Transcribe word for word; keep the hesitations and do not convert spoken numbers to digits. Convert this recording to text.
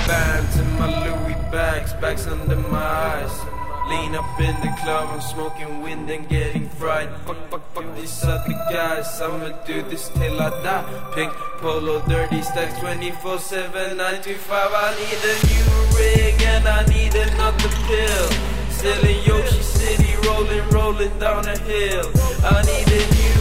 bands and my Louis bags, bags under my eyes. Lean up in the club, I'm smoking wind and getting fried. Fuck, fuck, fuck these other guys, I'ma do this till I die. Pink polo, dirty stacks, twenty-four seven, nine two five. I need a new rig and I need another pill. Still in Yoshi City, rolling, rolling down a hill. I need a new